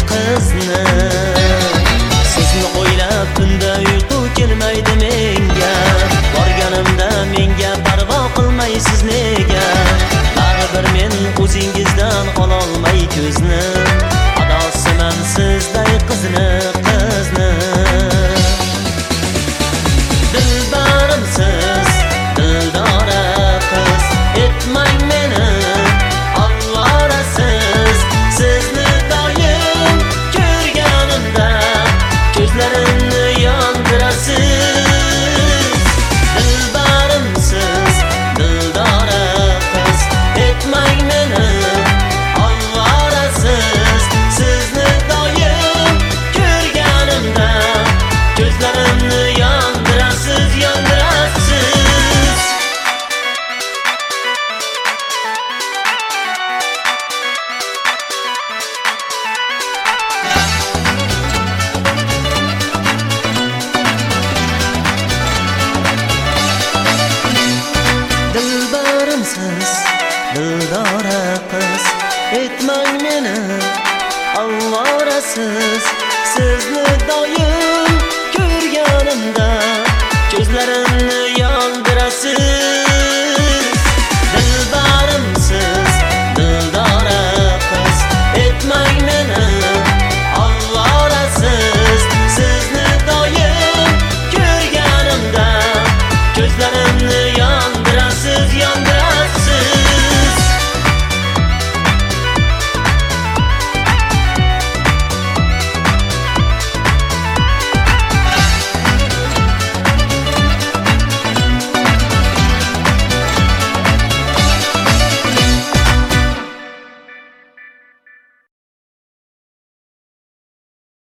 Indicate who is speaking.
Speaker 1: qizni. Sizni o'ylab tunda uyqu kelmaydi menga. Borganimda menga parvo qilmaysiz nega? Baribir men o'zingizdan ololmay ko'zni. Adosiman sizday qizni. Dilbarimsiz, dildora qiz, etmang meni ovvorasiz. Sizni doim ko'rganimda ko'zlarimni yondirasiz. Dilbarimsiz, dildora qiz, etmang meni ovvorasiz. Sizni doim ko'rganimda ko'zlarimni yondirasiz, yondirasiz. Dilbarimsiz, dildora qiz, etmang meni ovvorasiz. Sizni doim ko'rganimda ko'zlarimni yondirasiz.